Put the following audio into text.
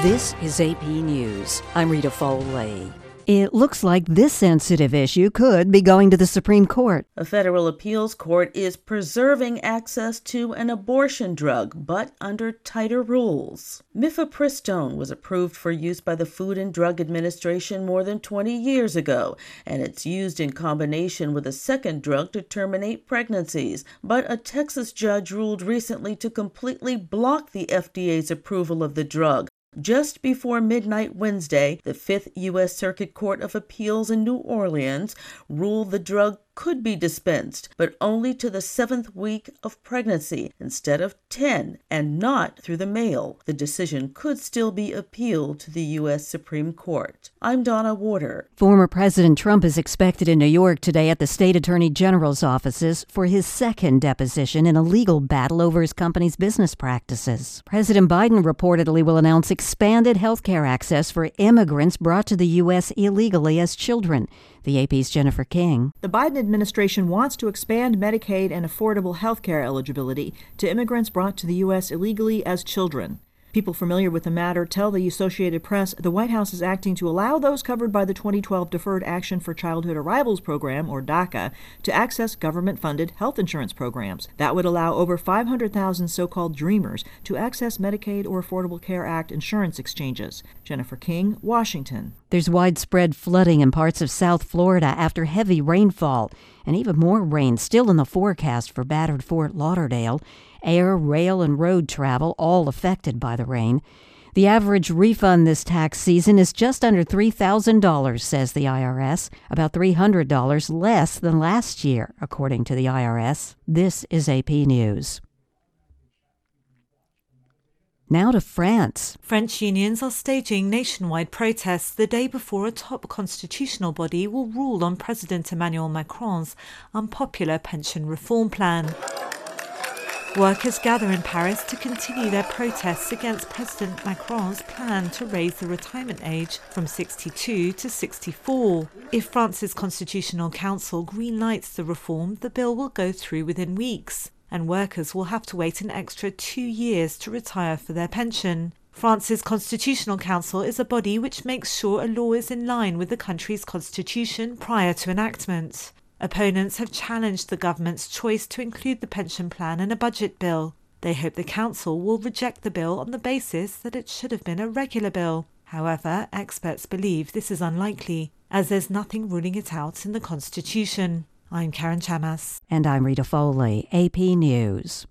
This is AP News. I'm Rita Foley. It looks like this sensitive issue could be going to the Supreme Court. A federal appeals court is preserving access to an abortion drug, but under tighter rules. Mifepristone was approved for use by the Food and Drug Administration more than 20 years ago, and it's used in combination with a second drug to terminate pregnancies. But a Texas judge ruled recently to completely block the FDA's approval of the drug. Just before midnight Wednesday, the Fifth U.S. Circuit Court of Appeals in New Orleans ruled the drug could be dispensed, but only to the 7th week of pregnancy instead of 10, and not through the mail. The decision could still be appealed to the U.S. Supreme Court. I'm Donna Warder. Former President Trump is expected in New York today at the state attorney general's offices for his second deposition in a legal battle over his company's business practices. President Biden reportedly will announce expanded health care access for immigrants brought to the U.S. illegally as children. The AP's Jennifer King. The Biden administration wants to expand Medicaid and affordable health care eligibility to immigrants brought to the U.S. illegally as children. People familiar with the matter tell the Associated Press the White House is acting to allow those covered by the 2012 Deferred Action for Childhood Arrivals program, or DACA, to access government-funded health insurance programs. That would allow over 500,000 so-called dreamers to access Medicaid or Affordable Care Act insurance exchanges. Jennifer King, Washington. There's widespread flooding in parts of South Florida after heavy rainfall, and even more rain still in the forecast for battered Fort Lauderdale. Air, rail, and road travel all affected by the rain. The average refund this tax season is just under $3,000, says the IRS, about $300 less than last year, according to the IRS. This is AP News. Now to France. French unions are staging nationwide protests the day before a top constitutional body will rule on President Emmanuel Macron's unpopular pension reform plan. Workers gather in Paris to continue their protests against President Macron's plan to raise the retirement age from 62 to 64. If France's Constitutional Council greenlights the reform, the bill will go through within weeks, and workers will have to wait an extra 2 years to retire for their pension. France's Constitutional Council is a body which makes sure a law is in line with the country's constitution prior to enactment. Opponents have challenged the government's choice to include the pension plan in a budget bill. They hope the council will reject the bill on the basis that it should have been a regular bill. However, experts believe this is unlikely, as there's nothing ruling it out in the Constitution. I'm Karen Chamas. And I'm Rita Foley, AP News.